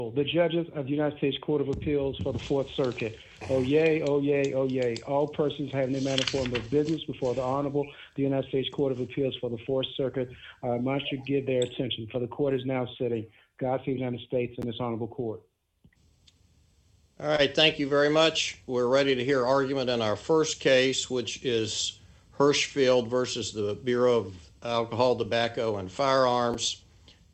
The judges of the United States Court of Appeals for the Fourth Circuit. Oh yay, oh yay, oh yay. All persons having their manner form of business before the Honorable the United States Court of Appeals for the Fourth Circuit must give their attention, for the court is now sitting. God save the United States and this honorable court. All right, thank you very much. We're ready to hear argument in our first case, which is Hirschfeld versus the Bureau of Alcohol, Tobacco, and Firearms.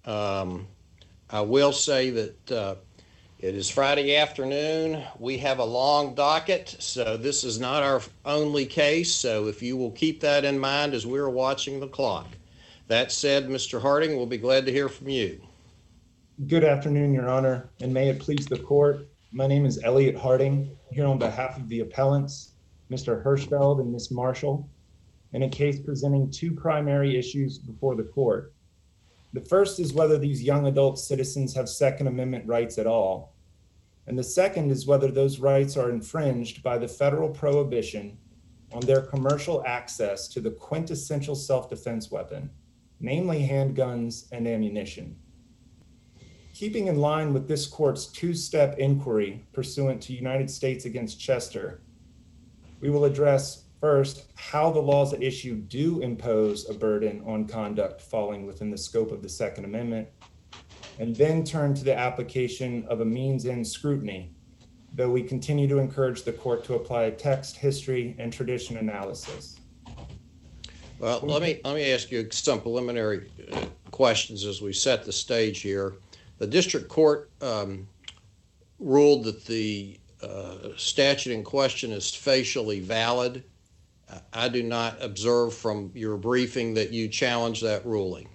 I will say that it is Friday afternoon. We have a long docket, so this is not our only case. So if you will keep that in mind as we're watching the clock. That said, Mr. Harding, we'll be glad to hear from you. Good afternoon, Your Honor, and may it please the court. My name is Elliot Harding, here on behalf of the appellants, Mr. Hirschfeld and Ms. Marshall, in a case presenting two primary issues before the court. The first is whether these young adult citizens have Second Amendment rights at all. And the second is whether those rights are infringed by the federal prohibition on their commercial access to the quintessential self-defense weapon, namely handguns and ammunition. Keeping in line with this court's two-step inquiry pursuant to United States against Chester, we will address first, how the laws at issue do impose a burden on conduct falling within the scope of the Second Amendment, and then turn to the application of a means-in scrutiny, though we continue to encourage the court to apply text, history, and tradition analysis. Well, let me ask you some preliminary questions as we set the stage here. The district court ruled that the statute in question is facially valid. I do not observe from your briefing that you challenge that ruling.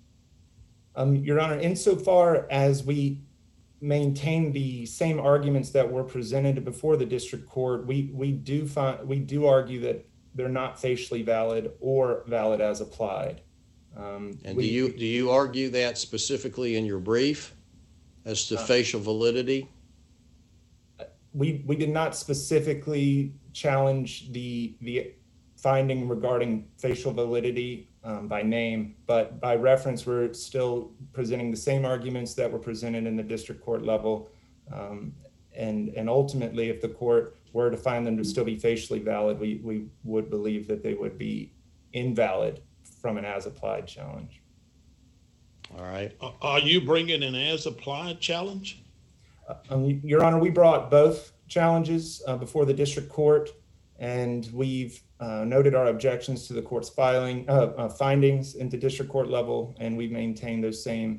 Your Honor, insofar as we maintain the same arguments that were presented before the district court, we do argue that they're not facially valid or valid as applied. And do you argue that specifically in your brief as to facial validity? We did not specifically challenge the finding regarding facial validity by name, but by reference, we're still presenting the same arguments that were presented in the district court level. And ultimately, if the court were to find them to still be facially valid, we would believe that they would be invalid from an as-applied challenge. All right. Are you bringing an as-applied challenge? Your Honor, we brought both challenges before the district court, and we've noted our objections to the court's findings into district court level, and we maintain those same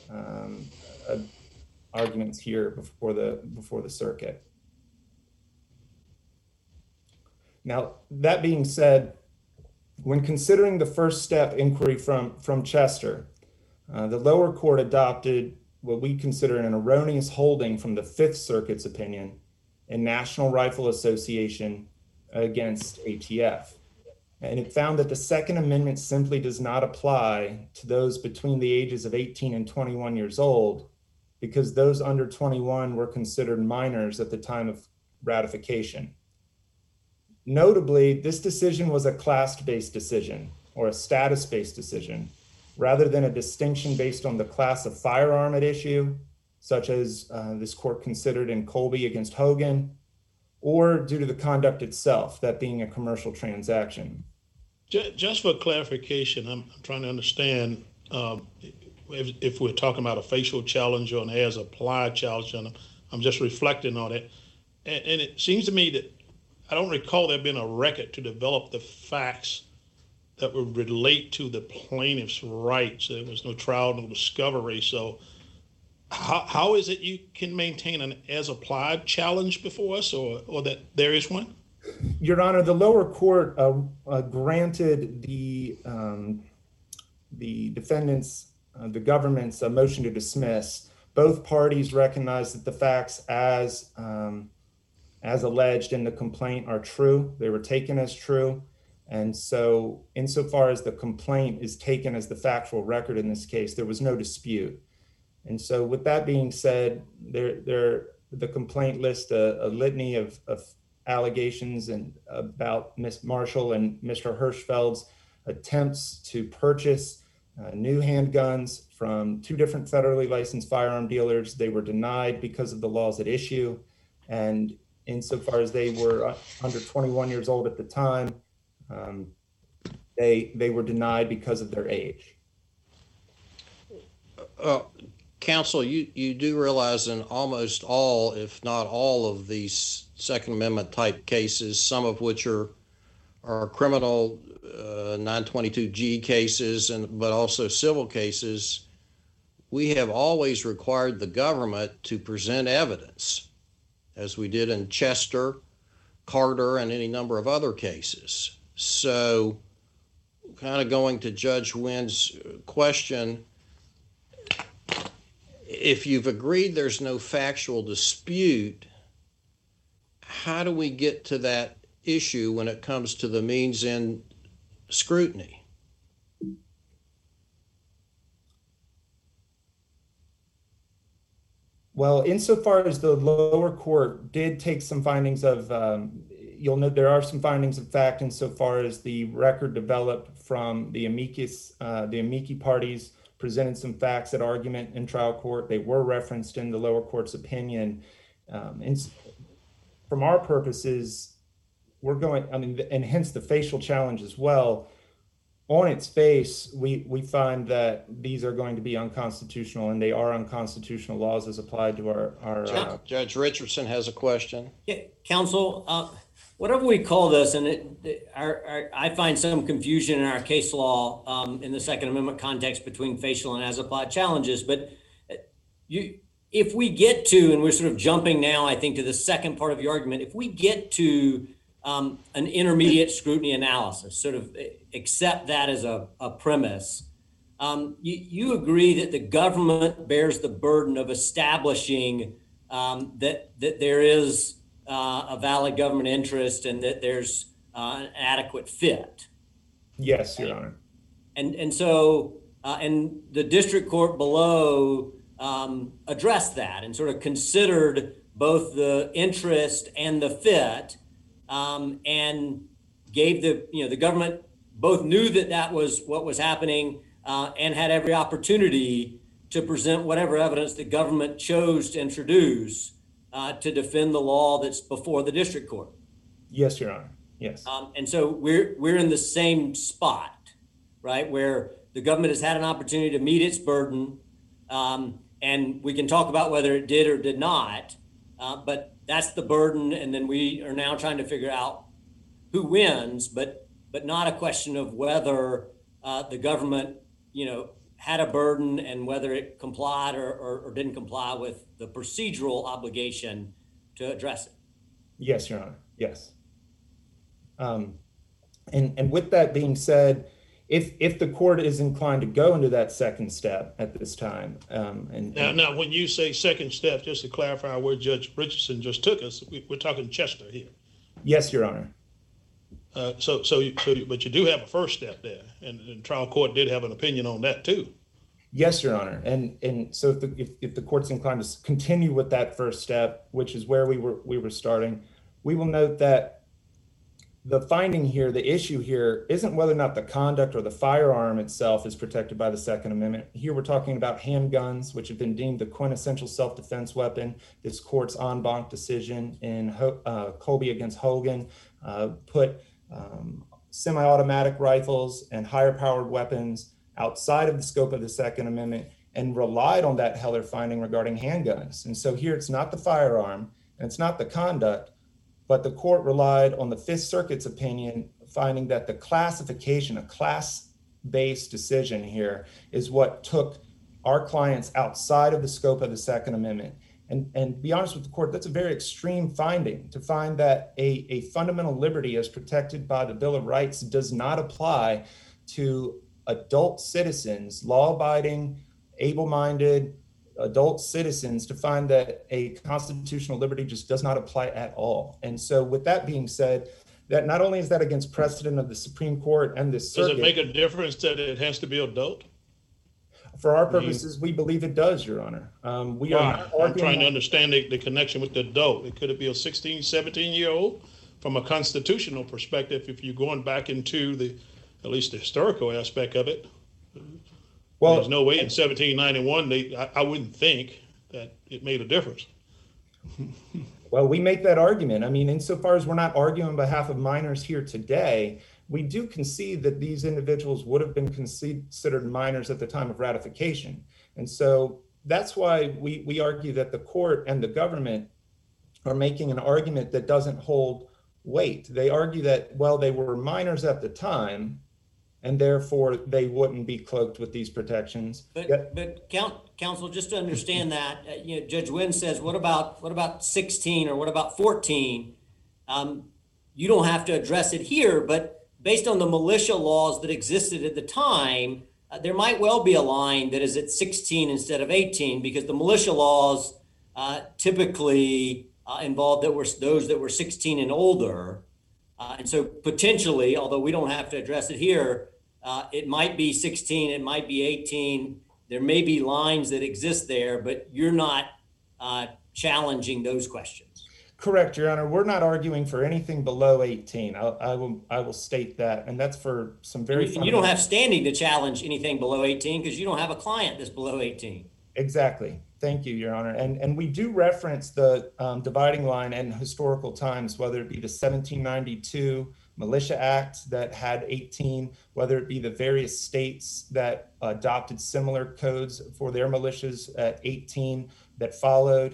arguments here before the circuit. Now, that being said, when considering the first step inquiry from Chester, the lower court adopted what we consider an erroneous holding from the Fifth Circuit's opinion in National Rifle Association against ATF. And it found that the Second Amendment simply does not apply to those between the ages of 18 and 21 years old, because those under 21 were considered minors at the time of ratification. Notably, this decision was a class-based decision or a status-based decision, rather than a distinction based on the class of firearm at issue, such as this court considered in Colby against Hogan, or due to the conduct itself, that being a commercial transaction. Just for clarification, I'm trying to understand if we're talking about a facial challenge or an as-applied challenge, and I'm just reflecting on it. And it seems to me that I don't recall there being a record to develop the facts that would relate to the plaintiff's rights. There was no trial, no discovery. So how is it you can maintain an as-applied challenge before us, or that there is one? Your Honor, the lower court granted the defendants, the government's motion to dismiss. Both parties recognized that the facts as alleged in the complaint are true. They were taken as true. And so insofar as the complaint is taken as the factual record in this case, there was no dispute. And so with that being said, the complaint lists a litany of allegations and about Ms. Marshall and Mr. Hirschfeld's attempts to purchase new handguns from 2 different federally licensed firearm dealers. They were denied because of the laws at issue. And insofar as they were under 21 years old at the time, they were denied because of their age. Counsel, you do realize in almost all, if not all, of these Second Amendment type cases, some of which are criminal 922G cases, but also civil cases, we have always required the government to present evidence, as we did in Chester, Carter, and any number of other cases. So, kind of going to Judge Wynn's question, if you've agreed there's no factual dispute, how do we get to that issue when it comes to the means in scrutiny? Well, insofar as the lower court did take some findings of, you'll note there are some findings of fact insofar as the record developed from the amici parties presented some facts at argument in trial court. They were referenced in the lower court's opinion. And from our purposes, and hence the facial challenge as well, on its face, we find that these are going to be unconstitutional, and they are unconstitutional laws as applied to our Judge Richardson has a question. Yeah, counsel, whatever we call this, and I find some confusion in our case law in the Second Amendment context between facial and as applied challenges. But if we get to, and we're sort of jumping now, I think, to the second part of your argument, if we get to an intermediate scrutiny analysis, sort of accept that as a premise, you agree that the government bears the burden of establishing that there is a valid government interest and that there's an adequate fit. Yes, Your Honor. And so, and the district court below addressed that and sort of considered both the interest and the fit, and gave the government both knew that was what was happening, and had every opportunity to present whatever evidence the government chose to introduce to defend the law that's before the district court. Yes, Your Honor. Yes. And so we're in the same spot, right, where the government has had an opportunity to meet its burden, and we can talk about whether it did or did not, but that's the burden, and then we are now trying to figure out who wins, but not a question of whether the government, had a burden and whether it complied or didn't comply with the procedural obligation to address it. Yes, Your Honor. Yes. And with that being said, if the court is inclined to go into that second step at this time, now, when you say second step, just to clarify where Judge Richardson just took us, we're talking Chester here. Yes, Your Honor. But you do have a first step there, and trial court did have an opinion on that too. Yes, Your Honor. And so if the court's inclined to continue with that first step, which is where we were starting, we will note that the finding here, the issue here, isn't whether or not the conduct or the firearm itself is protected by the Second Amendment. Here we're talking about handguns, which have been deemed the quintessential self-defense weapon. This court's en banc decision in Colby against Hogan put semi-automatic rifles and higher-powered weapons outside of the scope of the Second Amendment and relied on that Heller finding regarding handguns. And so here it's not the firearm and it's not the conduct, but the court relied on the Fifth Circuit's opinion, finding that the classification, a class-based decision here, is what took our clients outside of the scope of the Second Amendment. And to be honest with the court, that's a very extreme finding, to find that a fundamental liberty as protected by the Bill of Rights does not apply to adult citizens, law-abiding, able-minded adult citizens, to find that a constitutional liberty just does not apply at all. And so with that being said, that not only is that against precedent of the Supreme Court and this circuit— Does it make a difference that it has to be adult? For our purposes, we believe it does, Your Honor. I'm trying to understand the connection with the adult. Could it be a 16, 17-year-old? From a constitutional perspective, if you're going back into at least the historical aspect of it, Well, there's no way in 1791 I wouldn't think that it made a difference. Well, we make that argument. I mean, insofar as we're not arguing on behalf of minors here today, we do concede that these individuals would have been considered minors at the time of ratification. And so that's why we argue that the court and the government are making an argument that doesn't hold weight. They argue that, well, they were minors at the time, and therefore they wouldn't be cloaked with these protections. But counsel, just to understand that, Judge Wynn says, what about 16 or what about 14? You don't have to address it here, but based on the militia laws that existed at the time, there might well be a line that is at 16 instead of 18, because the militia laws typically involved those that were 16 and older. And so potentially, although we don't have to address it here, it might be 16, it might be 18. There may be lines that exist there, but you're not challenging those questions. Correct, Your Honor. We're not arguing for anything below 18. I will state that, and that's for some very. You don't have standing to challenge anything below 18 because you don't have a client that's below 18. Exactly. Thank you, Your Honor. And we do reference the dividing line and historical times, whether it be the 1792 Militia Act that had 18, whether it be the various states that adopted similar codes for their militias at 18 that followed.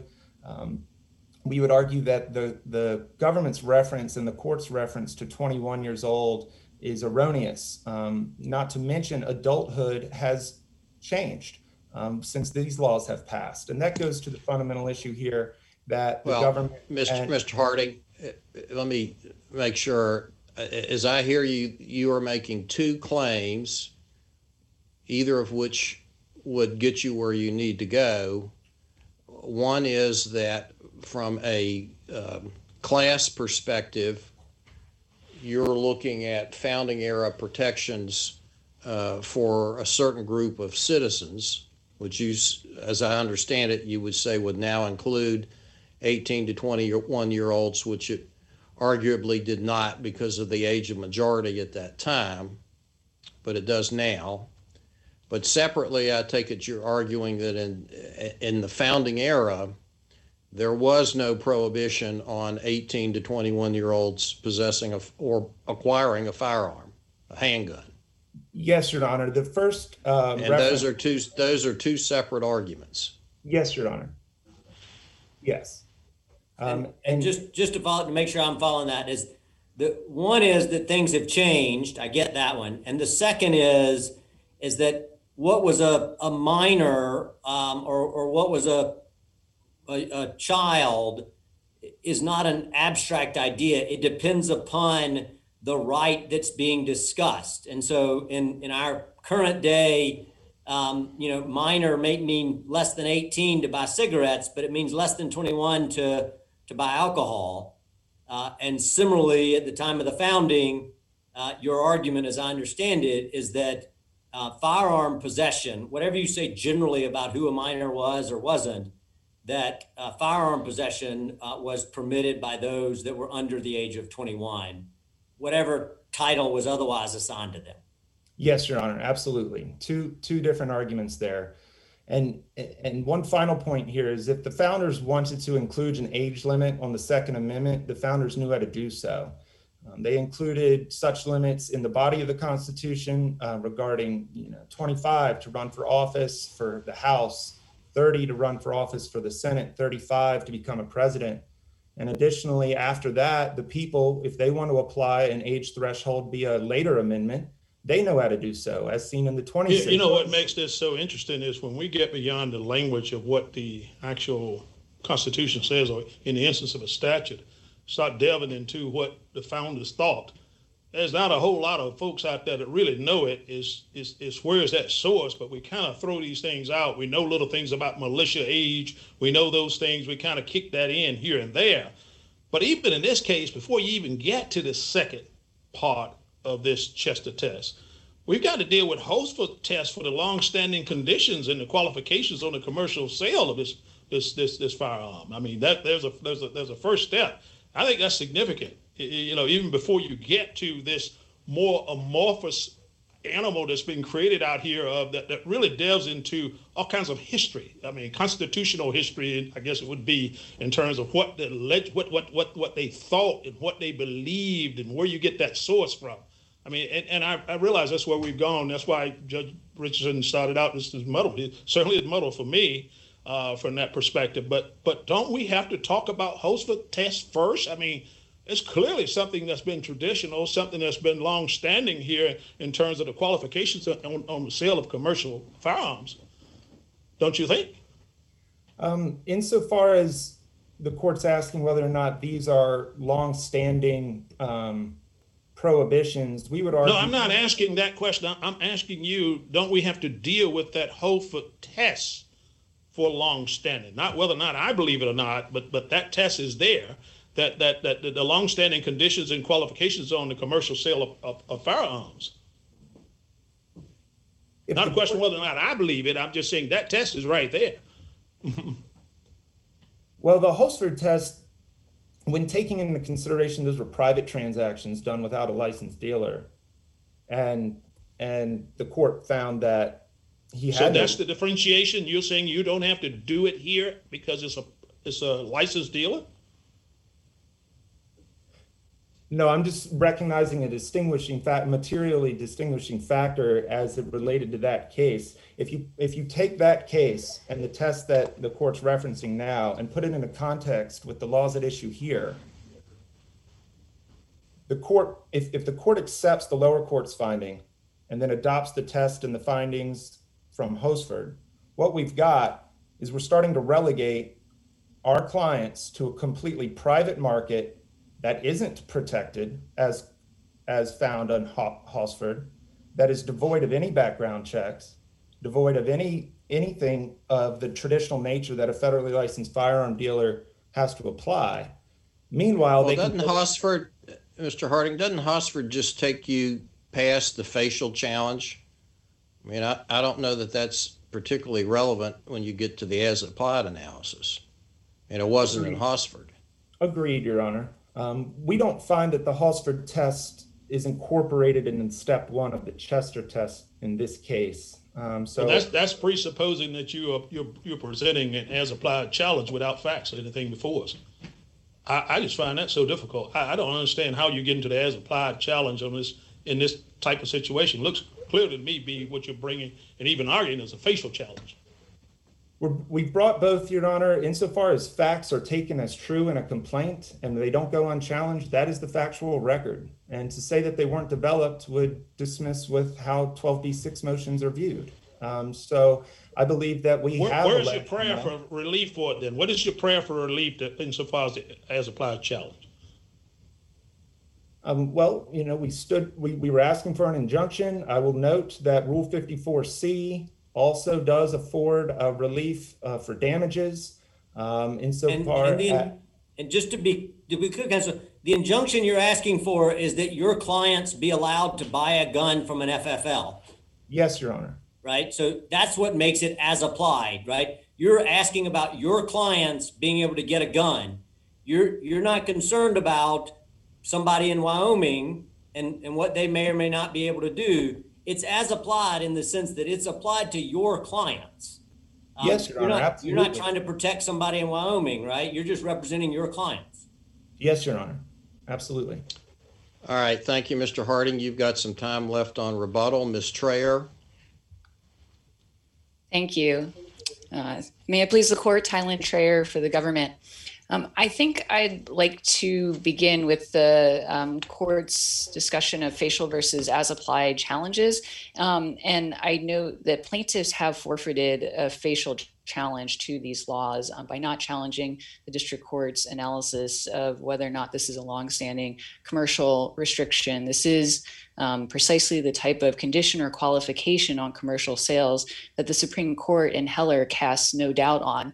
We would argue that the government's reference and the court's reference to 21 years old is erroneous. Not to mention adulthood has changed since these laws have passed. And that goes to the fundamental issue here that the government... Mr. Harding, let me make sure, as I hear you, you are making two claims, either of which would get you where you need to go. One is that from a class perspective, you're looking at founding era protections for a certain group of citizens, which you, as I understand it, you would say would now include 18 to 21-year-olds, which it arguably did not because of the age of majority at that time, but it does now. But separately, I take it you're arguing that in the founding era, there was no prohibition on 18 to 21-year-olds possessing or acquiring a firearm, a handgun. Yes, Your Honor. The first and those are two separate arguments. Yes, Your Honor. Yes. And just to follow, to make sure I'm following that, is the one is that things have changed. I get that one, and the second is that what was a minor or what was a child is not an abstract idea. It depends upon the right that's being discussed. And so in our current day, minor may mean less than 18 to buy cigarettes, but it means less than 21 to buy alcohol. And similarly, at the time of the founding, your argument, as I understand it, is that firearm possession, whatever you say generally about who a minor was or wasn't, that firearm possession was permitted by those that were under the age of 21, whatever title was otherwise assigned to them. Yes, Your Honor, absolutely. Two different arguments there. And one final point here is if the founders wanted to include an age limit on the Second Amendment, the founders knew how to do so. They included such limits in the body of the Constitution regarding 25 to run for office for the House, 30 to run for office for the Senate, 35 to become a president. And additionally, after that, the people, if they want to apply an age threshold via a later amendment, they know how to do so, as seen in the 26. You know what makes this so interesting is when we get beyond the language of what the actual Constitution says, or in the instance of a statute, start delving into what the founders thought. There's not a whole lot of folks out there that really know it is where is that source, but we kind of throw these things out. We know little things about militia age. We know those things. We kind of kick that in here and there. But even in this case, before you even get to the second part of this Chester test, we've got to deal with host for tests for the long-standing conditions and the qualifications on the commercial sale of this firearm. I mean, that there's a first step. I think that's significant. Even before you get to this more amorphous animal that's been created out here that really delves into all kinds of history. I mean, constitutional history, I guess it would be, in terms of what they thought and what they believed and where you get that source from. I mean, and I realize that's where we've gone. That's why Judge Richardson started out, this is muddled. It certainly is muddled for me from that perspective. But don't we have to talk about Horsford test first? I mean, it's clearly something that's been traditional, something that's been long-standing here in terms of the qualifications on the sale of commercial firearms. Don't you think? Insofar as the court's asking whether or not these are long-standing prohibitions, we would argue— No, I'm not asking that question. I'm asking you, don't we have to deal with that Horsford test for long-standing? Not whether or not I believe it or not, but that test is there. That the long-standing conditions and qualifications on the commercial sale of firearms. Not a question whether or not I believe it. I'm just saying that test is right there. Well, the Horsford test, when taking into consideration those were private transactions done without a licensed dealer, and the court found that he had— So that's the differentiation. You're saying you don't have to do it here because it's a licensed dealer? No, I'm just recognizing a materially distinguishing factor as it related to that case. If you take that case and the test that the court's referencing now and put it into context with the laws at issue here, the court, if the court accepts the lower court's finding and then adopts the test and the findings from Horsford, what we've got is we're starting to relegate our clients to a completely private market that isn't protected as found on Horsford, that is devoid of any background checks, devoid of anything of the traditional nature that a federally licensed firearm dealer has to apply. Meanwhile, doesn't Horsford, Mr. Harding, doesn't Horsford just take you past the facial challenge? I mean, I don't know that that's particularly relevant when you get to the as-applied analysis, and it wasn't in Horsford. Agreed, Your Honor. We don't find that the Horsford test is incorporated in step one of the Chester test in this case. So that's presupposing that you're presenting an as-applied challenge without facts or anything before us. I just find that so difficult. I don't understand how you get into the as-applied challenge on this in this type of situation. Looks clear to me be what you're bringing and even arguing as a facial challenge. We've brought both, Your Honor, insofar as facts are taken as true in a complaint and they don't go unchallenged. That is the factual record. And to say that they weren't developed would dismiss with how 12b6 motions are viewed. So I believe that we have— Where's your prayer for relief for it then? What is your prayer for relief insofar as applied challenge? Well, you know, we were asking for an injunction. I will note that Rule 54C also does afford relief for damages insofar as— And just to be clear, so the injunction you're asking for is that your clients be allowed to buy a gun from an FFL. Yes, Your Honor. Right? So that's what makes it as applied, right? You're asking about your clients being able to get a gun. You're not concerned about somebody in Wyoming and what they may or may not be able to do. It's as applied in the sense that it's applied to your clients. Yes, Your Honor, absolutely. You're not trying to protect somebody in Wyoming, right? You're just representing your clients. Yes, Your Honor, absolutely. All right, thank you, Mr. Harding. You've got some time left on rebuttal. Ms. Traer. Thank you. May it please the court, Tylen Traer for the government. I think I'd like to begin with the court's discussion of facial versus as-applied challenges. And I know that plaintiffs have forfeited a facial challenge to these laws by not challenging the district court's analysis of whether or not this is a longstanding commercial restriction. This is precisely the type of condition or qualification on commercial sales that the Supreme Court in Heller casts no doubt on.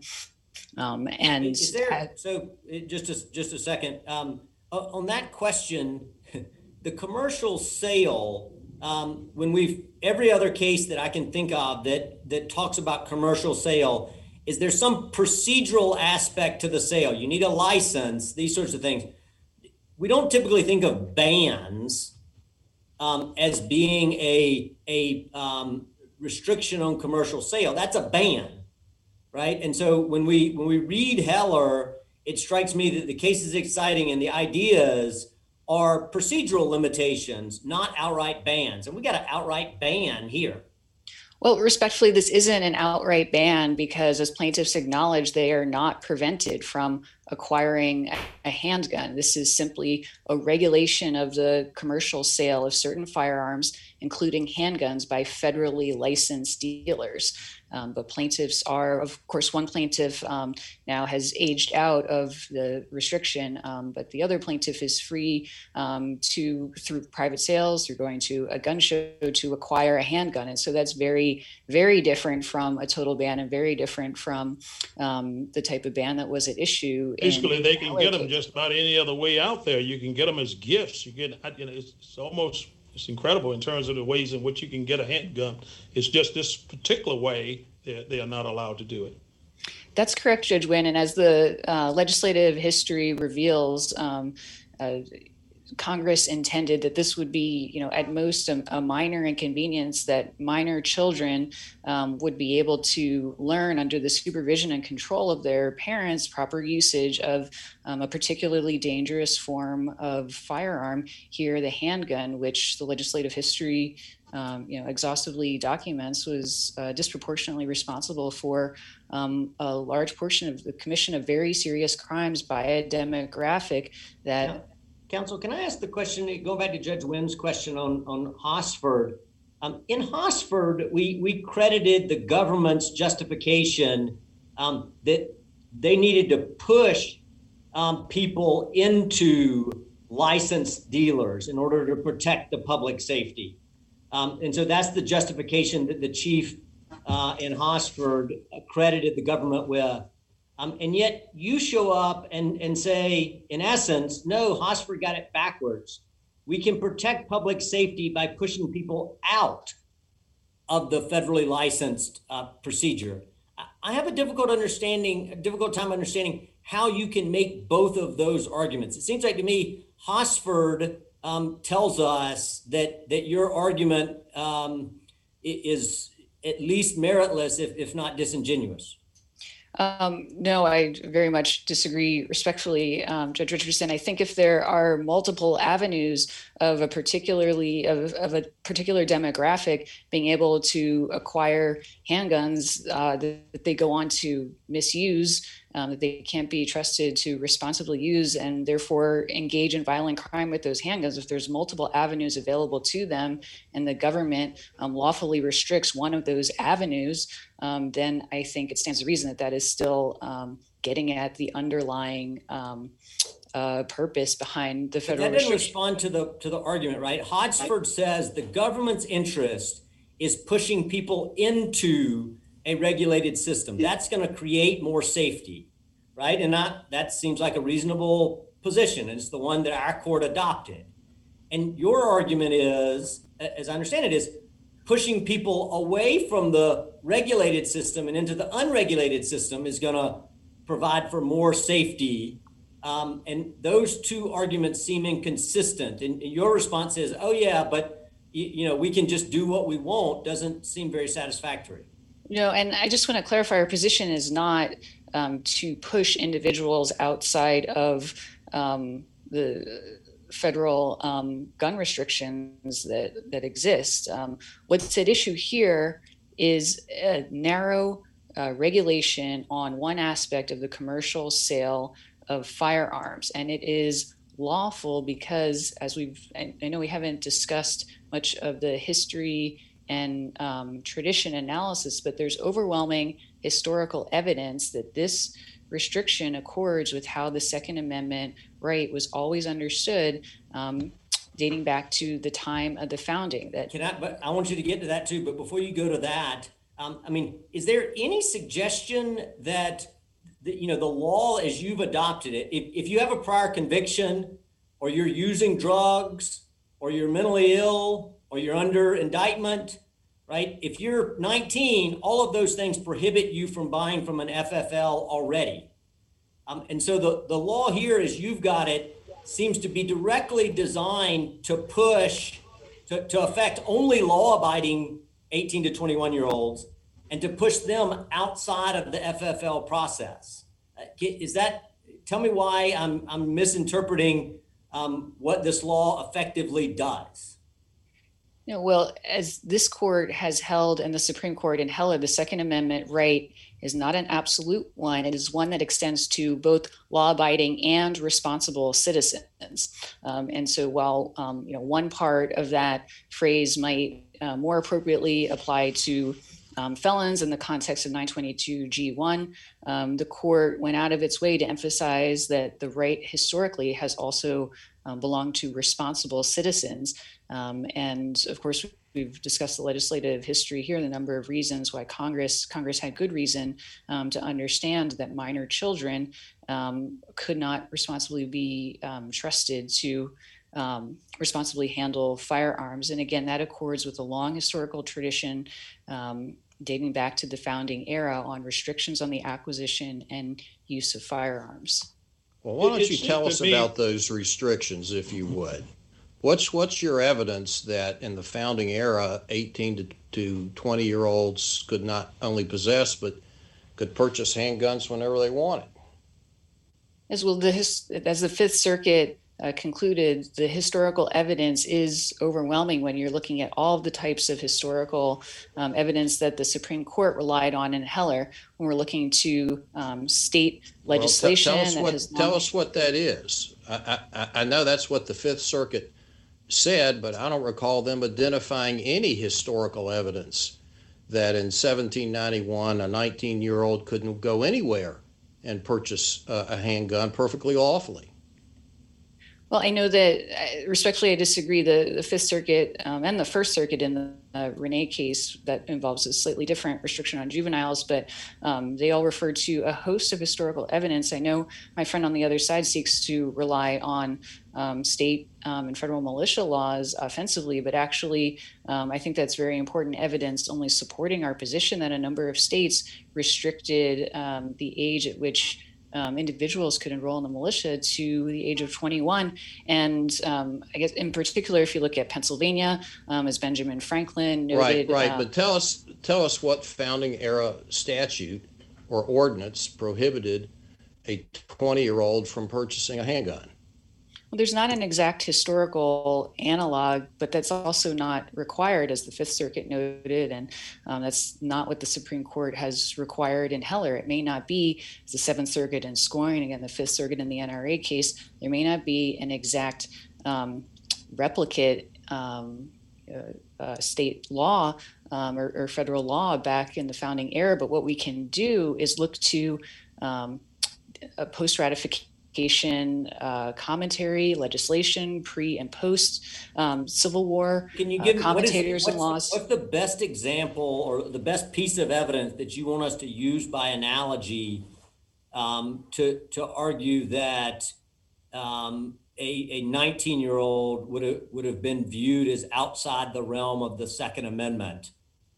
Just a second, on that question, the commercial sale, every other case that I can think of that talks about commercial sale, is there some procedural aspect to the sale? You need a license, these sorts of things. We don't typically think of bans as being a restriction on commercial sale. That's a ban, right? And so when we read Heller, it strikes me that the case is exciting and the ideas are procedural limitations, not outright bans. And we got an outright ban here. Well, respectfully, this isn't an outright ban because, as plaintiffs acknowledge, they are not prevented from acquiring a handgun. This is simply a regulation of the commercial sale of certain firearms, including handguns, by federally licensed dealers. But plaintiffs are, of course, one plaintiff now has aged out of the restriction, but the other plaintiff is free through private sales, through going to a gun show, to acquire a handgun. And so that's very, very different from a total ban and very different from the type of ban that was at issue. Basically, they can get them just about any other way out there. You can get them as gifts. You get, it's incredible in terms of the ways in which you can get a handgun. It's just this particular way they are not allowed to do it. That's correct, Judge Wynn. And as the legislative history reveals, Congress intended that this would be, at most a minor inconvenience, that minor children would be able to learn under the supervision and control of their parents proper usage of a particularly dangerous form of firearm, here the handgun, which the legislative history exhaustively documents was disproportionately responsible for a large portion of the commission of very serious crimes by a demographic that... Yeah. Counsel, can I ask the question, go back to Judge Wynn's question on Hosford. In Hosford, we credited the government's justification that they needed to push people into licensed dealers in order to protect the public safety. And so that's the justification that the chief in Hosford credited the government with. And yet you show up and say, in essence, no, Hosford got it backwards. We can protect public safety by pushing people out of the federally licensed procedure. I have a difficult time understanding how you can make both of those arguments. It seems like to me, Hosford tells us that your argument is at least meritless, if not disingenuous. No, I very much disagree respectfully, Judge Richardson. I think if there are multiple avenues of a particular demographic being able to acquire handguns that they go on to misuse, that they can't be trusted to responsibly use and therefore engage in violent crime with those handguns, if there's multiple avenues available to them and the government lawfully restricts one of those avenues, then I think it stands to reason that is still getting at the underlying purpose behind the federal restriction. That restriction. Didn't respond to the argument, right? Hosford says the government's interest is pushing people into a regulated system. That's going to create more safety, right? And that seems like a reasonable position. And it's the one that our court adopted. And your argument is, as I understand it, is pushing people away from the regulated system and into the unregulated system is going to provide for more safety. And those two arguments seem inconsistent. And your response is, oh yeah, but we can just do what we want, doesn't seem very satisfactory. No, and I just want to clarify, our position is not to push individuals outside of the federal gun restrictions that exist. What's at issue here is a narrow regulation on one aspect of the commercial sale of firearms. And it is lawful because, as I know we haven't discussed much of the history and tradition analysis, but there's overwhelming historical evidence that this restriction accords with how the Second Amendment right was always understood, dating back to the time of the founding. But I want you to get to that too. But before you go to that, is there any suggestion that the law as you've adopted it, if you have a prior conviction, or you're using drugs, or you're mentally ill, or you're under indictment, right? If you're 19, all of those things prohibit you from buying from an FFL already. And so the law here, as you've got it, seems to be directly designed to push to affect only law-abiding 18 to 21-year-olds and to push them outside of the FFL process. Tell me why I'm misinterpreting what this law effectively does. Well, as this court has held and the Supreme Court in Heller, the Second Amendment right is not an absolute one. It is one that extends to both law-abiding and responsible citizens. And so while one part of that phrase might more appropriately apply to felons in the context of 922 G1, the court went out of its way to emphasize that the right historically has also belonged to responsible citizens. And of course, we've discussed the legislative history here and the number of reasons why Congress had good reason to understand that minor children could not responsibly be trusted to responsibly handle firearms. And again, that accords with a long historical tradition dating back to the founding era on restrictions on the acquisition and use of firearms. Well, why don't you tell us about those restrictions, if you would? What's your evidence that in the founding era, 18 to 20-year-olds could not only possess, but could purchase handguns whenever they wanted? As well, as the Fifth Circuit concluded, the historical evidence is overwhelming when you're looking at all of the types of historical evidence that the Supreme Court relied on in Heller when we're looking to state legislation. Tell us what that is. I know that's what the Fifth Circuit said, but I don't recall them identifying any historical evidence that in 1791 a 19-year-old couldn't go anywhere and purchase a handgun perfectly lawfully. Well, I know that respectfully, I disagree. The Fifth Circuit and the First Circuit in the Renee case that involves a slightly different restriction on juveniles, but they all refer to a host of historical evidence. I know my friend on the other side seeks to rely on state and federal militia laws offensively, but actually, I think that's very important evidence only supporting our position that a number of states restricted the age at which individuals could enroll in the militia to the age of 21. And I guess in particular, if you look at Pennsylvania, as Benjamin Franklin noted. Right. But tell us what founding era statute or ordinance prohibited a 20-year-old from purchasing a handgun. Well, there's not an exact historical analog, but that's also not required, as the Fifth Circuit noted, and that's not what the Supreme Court has required in Heller. It may not be, as the Seventh Circuit in Scoring, again, the Fifth Circuit in the NRA case, there may not be an exact replicate state law or federal law back in the founding era, but what we can do is look to a post-ratification commentary, legislation, pre and post Civil War. Can you give commentators and laws? What's the best example or the best piece of evidence that you want us to use by analogy to argue that a 19-year-old would have been viewed as outside the realm of the Second Amendment?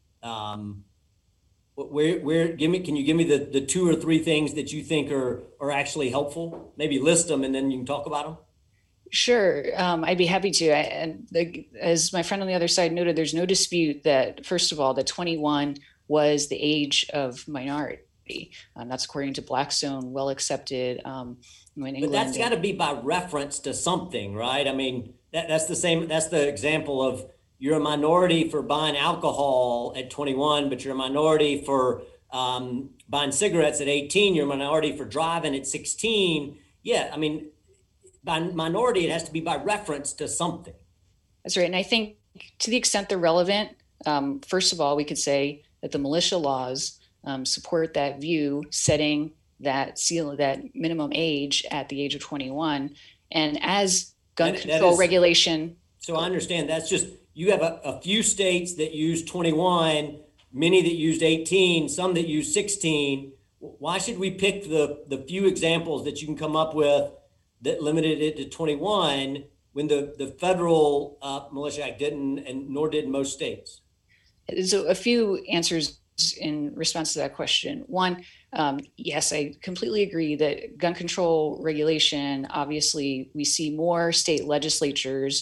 Can you give me the two or three things that you think are actually helpful? Maybe list them and then you can talk about them. Sure, I'd be happy to. As my friend on the other side noted, there's no dispute that, first of all, that 21 was the age of minority. That's according to Blackstone, well accepted in England. But that's got to be by reference to something, right? I mean, that's the same. That's the example of you're a minority for buying alcohol at 21, but you're a minority for buying cigarettes at 18. You're a minority for driving at 16. Yeah, I mean, by minority, it has to be by reference to something. That's right. And I think to the extent they're relevant, first of all, we could say that the militia laws support that view, setting that minimum age at the age of 21. And as gun control regulation. So I understand that's just, you have a few states that use 21, many that used 18, some that use 16. Why should we pick the few examples that you can come up with that limited it to 21 when the federal Militia Act didn't, and nor did most states? So a few answers in response to that question. One, yes, I completely agree that gun control regulation, obviously we see more state legislatures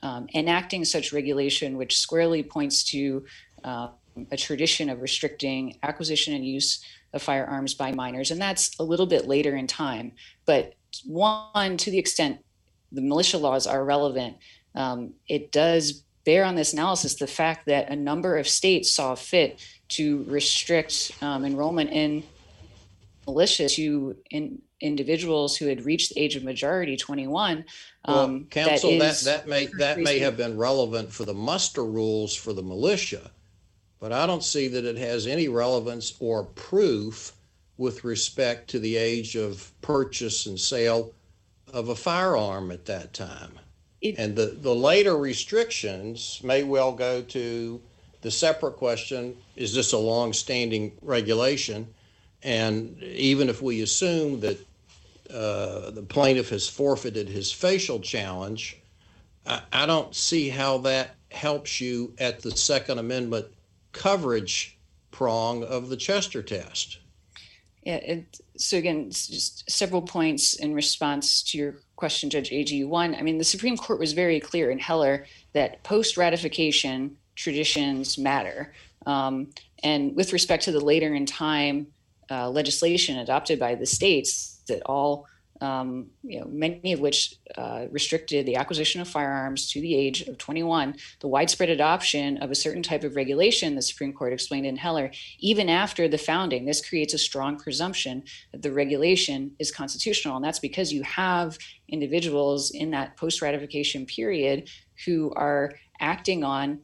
enacting such regulation, which squarely points to a tradition of restricting acquisition and use of firearms by minors. And that's a little bit later in time. But one, to the extent the militia laws are relevant, it does bear on this analysis the fact that a number of states saw fit to restrict enrollment in militia to individuals who had reached the age of majority, 21. Well, counsel, that may have been relevant for the muster rules for the militia, but I don't see that it has any relevance or proof with respect to the age of purchase and sale of a firearm at that time. And the later restrictions may well go to the separate question, is this a long-standing regulation? And even if we assume that the plaintiff has forfeited his facial challenge, I don't see how that helps you at the Second Amendment coverage prong of the Chester test. Yeah, so again, just several points in response to your question, Judge Agee. One, I mean, the Supreme Court was very clear in Heller that post-ratification traditions matter. And with respect to the later in time legislation adopted by the states that all, many of which restricted the acquisition of firearms to the age of 21, the widespread adoption of a certain type of regulation, the Supreme Court explained in Heller, even after the founding, this creates a strong presumption that the regulation is constitutional. And that's because you have individuals in that post-ratification period who are acting on,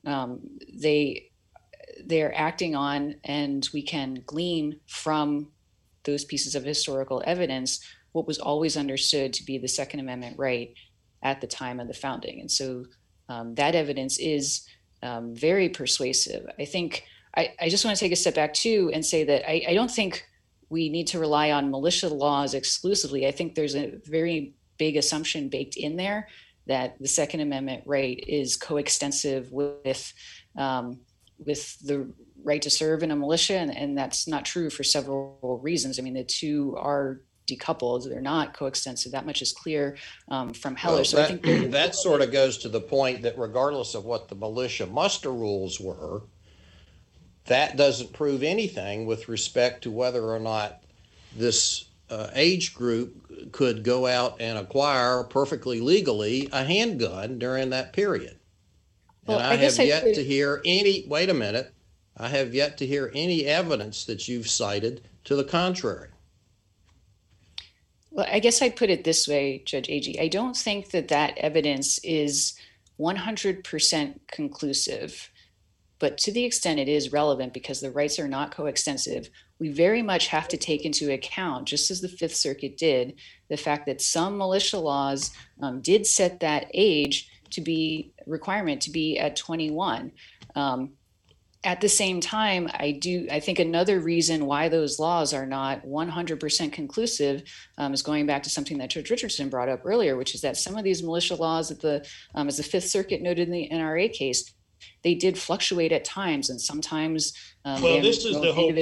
they're acting on, and we can glean from those pieces of historical evidence what was always understood to be the Second Amendment right at the time of the founding. And so that evidence is very persuasive. I think I just want to take a step back too and say that I don't think we need to rely on militia laws exclusively. I think there's a very big assumption baked in there that the Second Amendment right is coextensive with the right to serve in a militia, and that's not true for several reasons. I mean, the two are decoupled; they're not coextensive. That much is clear from Heller. Well, so I think that sort of goes to the point that regardless of what the militia muster rules were, that doesn't prove anything with respect to whether or not this age group could go out and acquire perfectly legally a handgun during that period. Well, and I have yet to hear any, wait a minute, I have yet to hear any evidence that you've cited to the contrary. Well, I guess I'd put it this way, Judge Agee. I don't think that evidence is 100% conclusive, but to the extent it is relevant because the rights are not coextensive, we very much have to take into account, just as the Fifth Circuit did, the fact that some militia laws did set that age to be requirement to be at 21. At the same time, I think another reason why those laws are not 100% conclusive is going back to something that Judge Richardson brought up earlier, which is that some of these militia laws that as the Fifth Circuit noted in the NRA case, they did fluctuate at times, and sometimes. This is the whole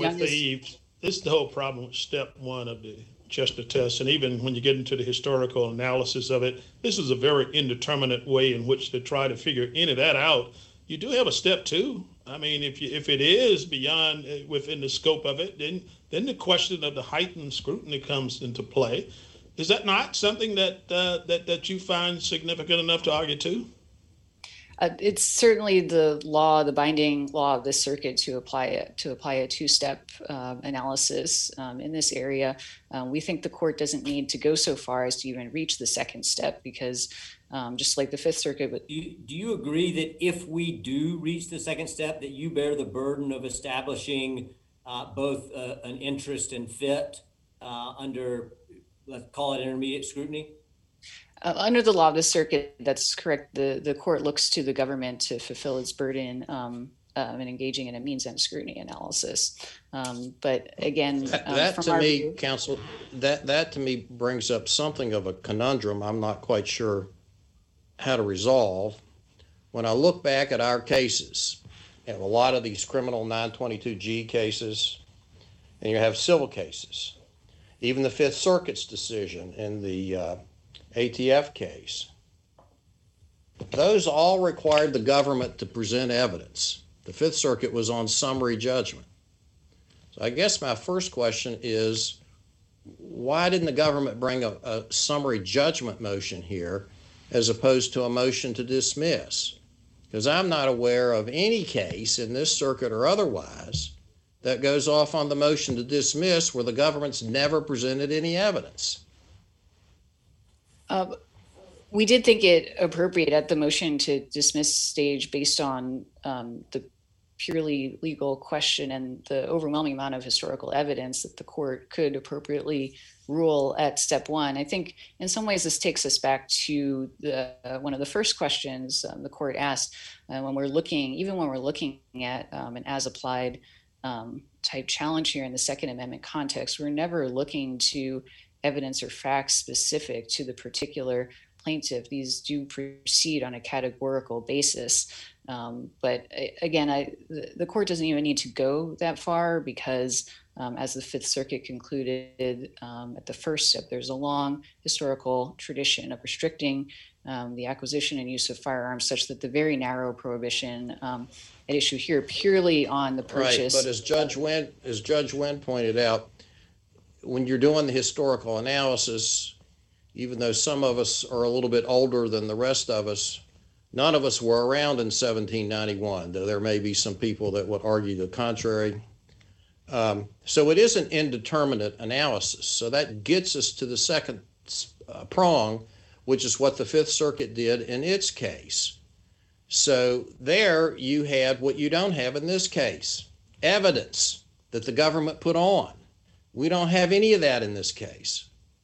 problem with step one of the Chester test, and even when you get into the historical analysis of it, this is a very indeterminate way in which to try to figure any of that out. You do have a step two. I mean, if it is beyond within the scope of it, then the question of the heightened scrutiny comes into play. Is that not something that you find significant enough to argue to? It's certainly the binding law of this circuit to apply a two-step analysis in this area. We think the court doesn't need to go so far as to even reach the second step because just like the Fifth Circuit. But do you agree that if we do reach the second step, that you bear the burden of establishing both an interest and fit under, let's call it intermediate scrutiny? Under the law of the circuit, that's correct. The court looks to the government to fulfill its burden in engaging in a means and scrutiny analysis. But again, that to me, counsel, that to me brings up something of a conundrum I'm not quite sure how to resolve. When I look back at our cases, you have a lot of these criminal 922G cases, and you have civil cases. Even the Fifth Circuit's decision in the ATF case. those all required the government to present evidence. The Fifth Circuit was on summary judgment. So I guess my first question is, why didn't the government bring a summary judgment motion here as opposed to a motion to dismiss? Because I'm not aware of any case in this circuit or otherwise that goes off on the motion to dismiss where the government's never presented any evidence. We did think it appropriate at the motion to dismiss stage based on the purely legal question and the overwhelming amount of historical evidence that the court could appropriately rule at step one. I think in some ways this takes us back to one of the first questions the court asked when we're looking at an as-applied type challenge here in the Second Amendment context. We're never looking to evidence or facts specific to the particular plaintiff. These do proceed on a categorical basis. But again, the court doesn't even need to go that far because as the Fifth Circuit concluded at the first step, there's a long historical tradition of restricting the acquisition and use of firearms such that the very narrow prohibition at issue here purely on the purchase. Right, but as Judge Wynn pointed out, when you're doing the historical analysis, even though some of us are a little bit older than the rest of us, none of us were around in 1791, though there may be some people that would argue the contrary. So it is an indeterminate analysis. So that gets us to the second prong, which is what the Fifth Circuit did in its case. So there you had what you don't have in this case, evidence that the government put on. We don't have any of that in this case.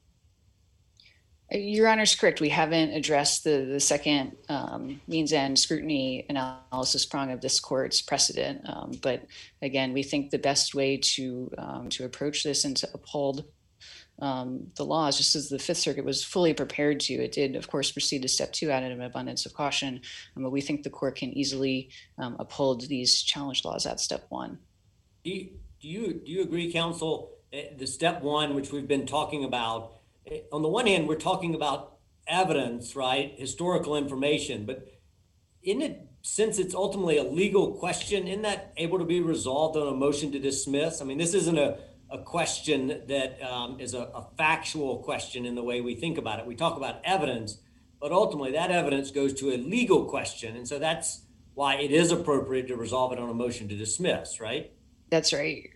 Your Honor's correct. We haven't addressed the second means and scrutiny analysis prong of this court's precedent. But again, we think the best way to approach this and to uphold the laws, just as the Fifth Circuit was fully prepared to, it did, of course, proceed to step two out of an abundance of caution. But we think the court can easily uphold these challenge laws at step one. Do you agree, counsel? The step one, which we've been talking about, on the one hand, we're talking about evidence, right? Historical information, but since it's ultimately a legal question, isn't that able to be resolved on a motion to dismiss? I mean, this isn't a question that is a factual question in the way we think about it. We talk about evidence, but ultimately that evidence goes to a legal question. And so that's why it is appropriate to resolve it on a motion to dismiss, right? That's right.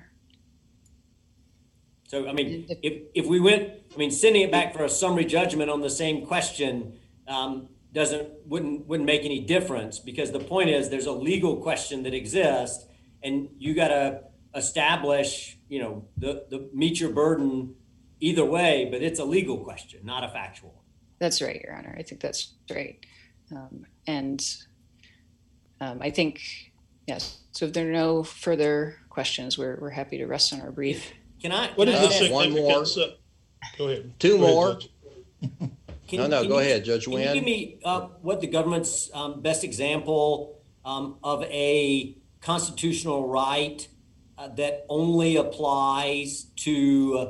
So, I mean, if we sending it back for a summary judgment on the same question wouldn't make any difference, because the point is there's a legal question that exists and you got to establish, the meet your burden either way, but it's a legal question, not a factual. That's right, Your Honor. I think that's right. I think, yes. So if there are no further questions, we're happy to rest on our brief. What is the significance? One more. Go ahead. Two more. Go ahead, Judge Wynn. Can you give me what the government's best example of a constitutional right that only applies to,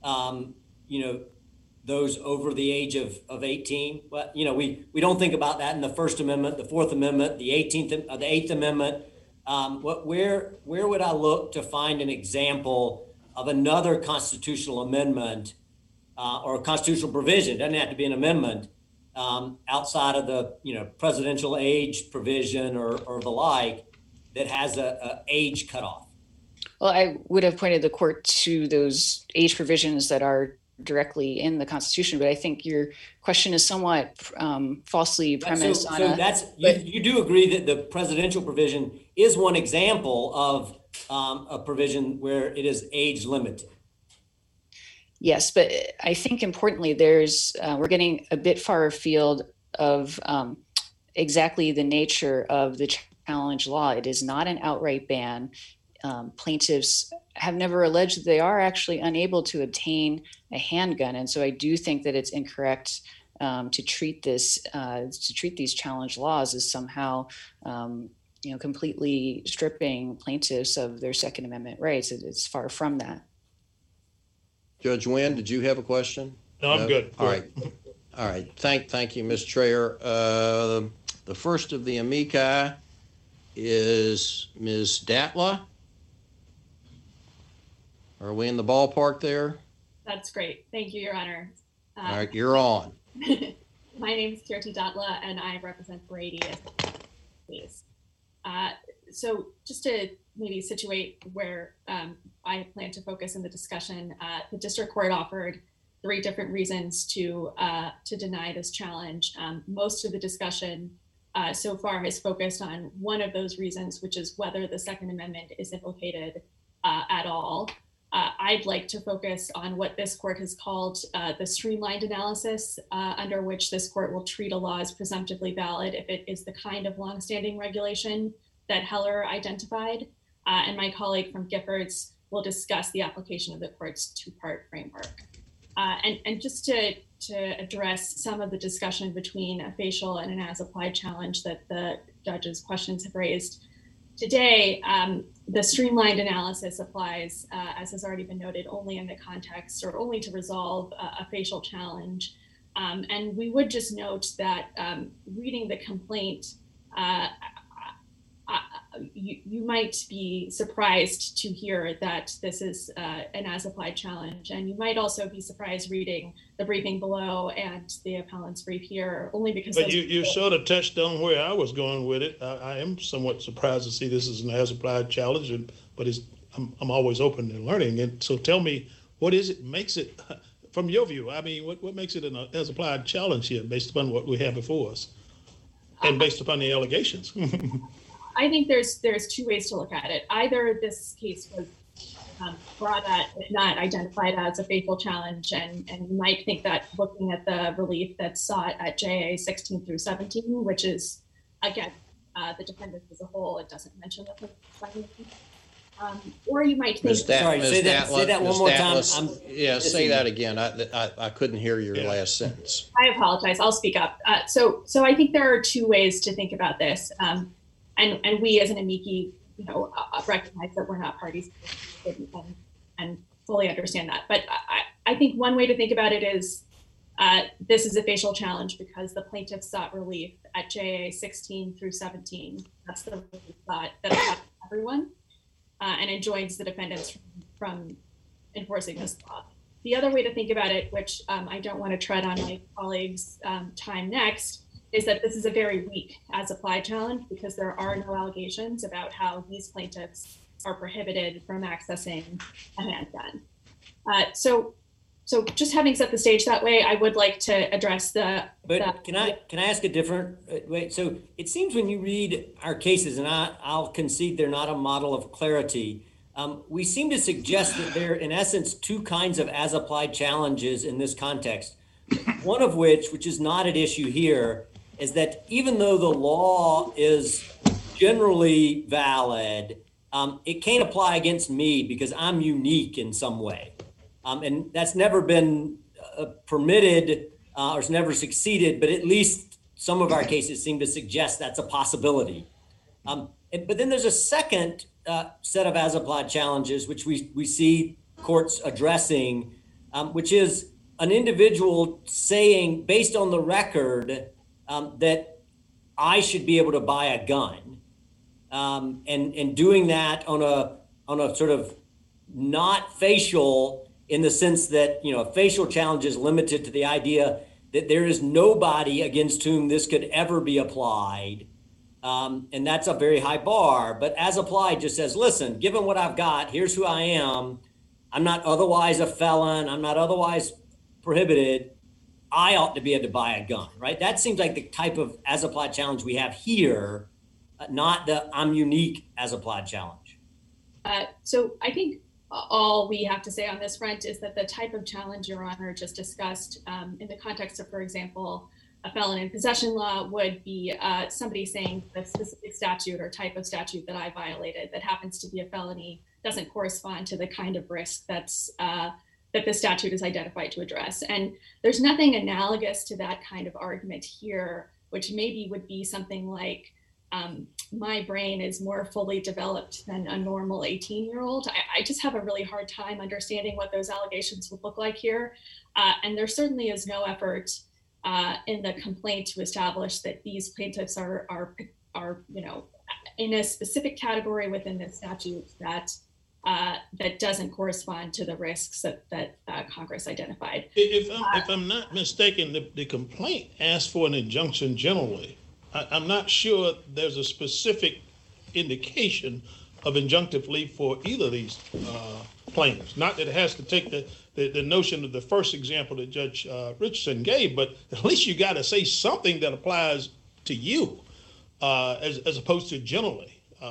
those over the age of 18? Well, we don't think about that in the First Amendment, the Fourth Amendment, the 8th Amendment. Where would I look to find an example of another constitutional amendment or a constitutional provision? It doesn't have to be an amendment outside of the presidential age provision or the like that has a age cutoff. Well, I would have pointed the court to those age provisions that are directly in the Constitution, but I think your question is somewhat falsely premised you do agree that the presidential provision is one example of a provision where it is age limited. Yes, but I think importantly, we're getting a bit far afield of exactly the nature of the challenge law. It is not an outright ban. Plaintiffs have never alleged that they are actually unable to obtain a handgun, and so I do think that it's incorrect to treat these challenge laws as somehow completely stripping plaintiffs of their Second Amendment rights. It's far from that. Judge Wynn, did you have a question? No, I'm good. All right. All right. Thank you, Ms. Trayer. The first of the amici is Ms. Datla. Are we in the ballpark there? That's great. Thank you, Your Honor. All right, you're on. My name is Kirti Datla, and I represent Brady as a case. So just to maybe situate where I plan to focus in the discussion, the district court offered 3 different reasons to deny this challenge. Most of the discussion so far has focused on one of those reasons, which is whether the Second Amendment is implicated at all. I'd like to focus on what this court has called the streamlined analysis, under which this court will treat a law as presumptively valid if it is the kind of longstanding regulation that Heller identified. And my colleague from Giffords will discuss the application of the court's 2-part framework. And just to address some of the discussion between a facial and an as-applied challenge that the judge's questions have raised today, the streamlined analysis applies, as has already been noted, only in the context or only to resolve a facial challenge. And we would just note that reading the complaint, you might be surprised to hear that this is an as-applied challenge, and you might also be surprised reading the briefing below and the appellant's brief here, only because. But you sort of touched on where I was going with it. I am somewhat surprised to see this as an as-applied challenge, but I'm always open to learning. And so, tell me, what is it makes it, from your view? I mean, what makes it an as-applied challenge here, based upon what we have before us, and based upon the allegations? I think there's 2 ways to look at it. Either this case was brought at, not identified as a facial challenge, and you might think that looking at the relief that's sought at JA 16 through 17, which is, again, the defendants as a whole, it doesn't mention that. Or you might think. Sorry, say that one more time. Say that again. I couldn't hear your last sentence. I apologize. I'll speak up. So I think there are 2 ways to think about this. And we as an amici, recognize that we're not parties and fully understand that. But I think one way to think about it is this is a facial challenge because the plaintiffs sought relief at JA 16 through 17. That's the relief that applies to everyone and enjoins the defendants from enforcing this law. The other way to think about it, which I don't want to tread on my colleagues' time next, is that this is a very weak as-applied challenge because there are no allegations about how these plaintiffs are prohibited from accessing a handgun. So just having set the stage that way, I would like to address Can I ask a different way? So it seems when you read our cases, and I'll concede they're not a model of clarity, we seem to suggest that there are, in essence, 2 kinds of as-applied challenges in this context. One of which is not at issue here, is that even though the law is generally valid, it can't apply against me because I'm unique in some way. And that's never been permitted or it's never succeeded, but at least some of our cases seem to suggest that's a possibility. But then there's a second set of as-applied challenges, which we see courts addressing, which is an individual saying, based on the record, that I should be able to buy a gun, and doing that on a sort of not facial, in the sense that a facial challenge is limited to the idea that there is nobody against whom this could ever be applied, and that's a very high bar. But as applied just says, listen, given what I've got, here's who I am. I'm not otherwise a felon. I'm not otherwise prohibited. I ought to be able to buy a gun, right? That seems like the type of as-applied challenge we have here, not the I'm unique as-applied challenge. So I think all we have to say on this front is that the type of challenge Your Honor just discussed in the context of, for example, a felon in possession law would be somebody saying the specific statute or type of statute that I violated that happens to be a felony doesn't correspond to the kind of risk that's that the statute is identified to address. And there's nothing analogous to that kind of argument here, which maybe would be something like, my brain is more fully developed than a normal 18-year-old. I just have a really hard time understanding what those allegations would look like here. And there certainly is no effort in the complaint to establish that these plaintiffs are in a specific category within the statute that doesn't correspond to the risks that Congress identified. If I'm not mistaken, the complaint asked for an injunction generally. I'm not sure there's a specific indication of injunctive relief for either of these plaintiffs. Not that it has to take the notion of the first example that Judge Richardson gave, but at least you got to say something that applies to you as opposed to generally.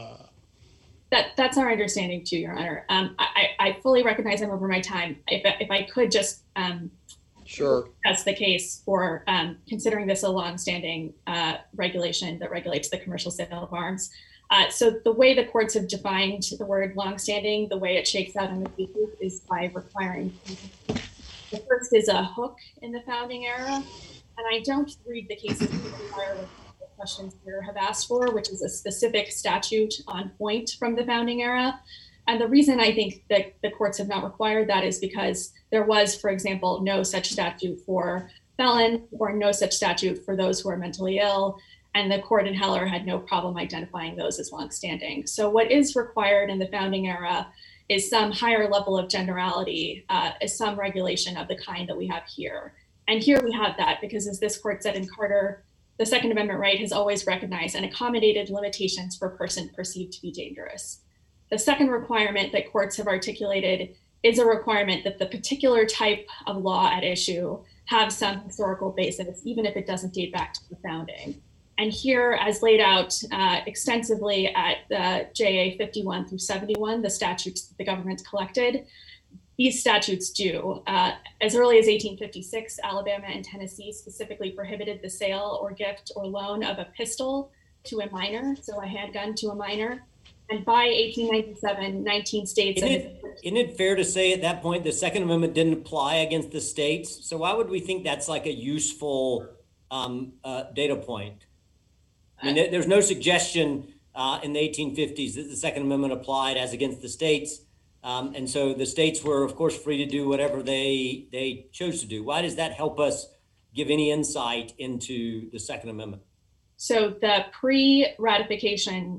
That's our understanding too, Your Honor. I fully recognize I'm over my time. If I could just Sure. That's the case for considering this a longstanding regulation that regulates the commercial sale of arms. So the way the courts have defined the word longstanding, the way it shakes out in the cases is by requiring. The first is a hook in the founding era, and I don't read the cases to require the questions here have asked for, which is a specific statute on point from the founding era. And the reason I think that the courts have not required that is because there was, for example, no such statute for felons or no such statute for those who are mentally ill. And the court in Heller had no problem identifying those as longstanding. So what is required in the founding era is some higher level of generality, is some regulation of the kind that we have here. And here we have that because, as this court said in Carter, the Second Amendment right has always recognized and accommodated limitations for a person perceived to be dangerous. The second requirement that courts have articulated is a requirement that the particular type of law at issue have some historical basis, even if it doesn't date back to the founding. And here, as laid out extensively at JA 51 through 71, the statutes that the government's collected, these statutes do. As early as 1856, Alabama and Tennessee specifically prohibited the sale or gift or loan of a pistol to a minor, so a handgun to a minor. And by 1897, 19 states. Isn't it fair to say at that point the Second Amendment didn't apply against the states? So why would we think that's like a useful data point? I mean, there's no suggestion in the 1850s that the Second Amendment applied as against the states. And so the states were, of course, free to do whatever they chose to do. Why does that help us give any insight into the Second Amendment? So the pre-ratification